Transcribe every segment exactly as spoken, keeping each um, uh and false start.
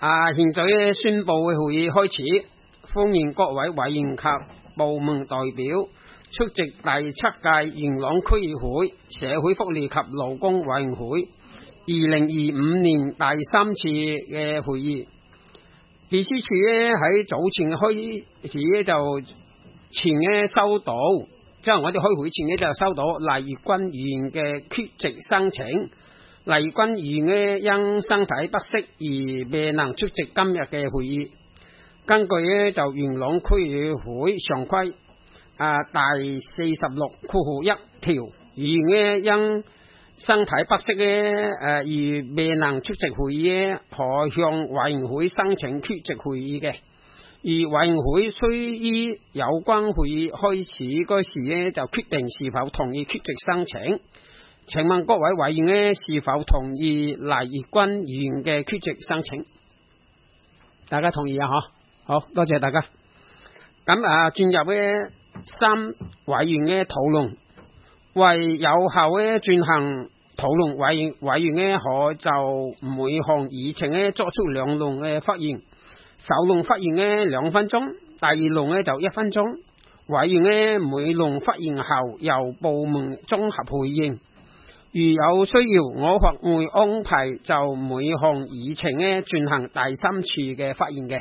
啊，現在咧宣布嘅會議開始，歡迎各位委員及部門代表出席第七屆元朗區議會社會福利及勞工委員會二零二五年第三次嘅會議。秘書處咧喺早前開始咧就前咧收到，即係我哋開會前咧就收到黎月君議員嘅缺席申請。黎月君議員咧因身體不適而未能出席今日嘅會議。根據咧就元朗區議會常規啊第四十六括號一條，議員咧因身體不適咧誒而未能出席會議咧，可向委員會申請缺席會議嘅。而委員會須於有關會議開始嗰時咧就決定是否同意缺席申請。請問各位委員咧是否同意黎月君議員嘅缺席申請？大家同意啊？嗬，好多謝大家。咁啊，進入咧三委員嘅討論，為有效咧進行討論，委員委員咧可就每項議程咧作出兩輪嘅發言。首輪發言咧兩分鐘，第二輪咧就一分鐘。委員咧每輪發言後由部門綜合回應。如有需要，我或會安排就每項議程咧進行第三次嘅發言嘅。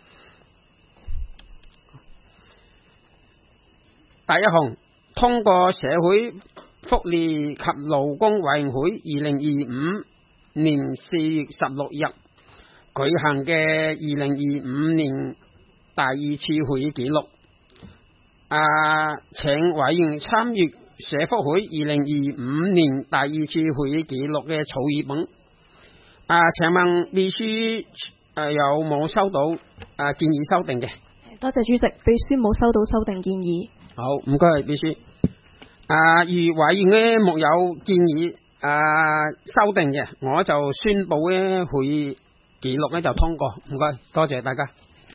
第一項，通過社會福利及勞工委員會二零二五年四月十六日舉行嘅二零二五年第二次會議記錄。啊，請委員參閱社福會二零二五年第二次會議記錄嘅草擬本。啊，請問秘書誒、呃、有冇收到啊建議修訂嘅？ 多謝主席，秘書冇收到修訂建議。 好，唔該，秘書。啊，如委員咧沒有建議啊修訂嘅，我就宣布咧會議記錄咧就通過。唔該，多謝大家。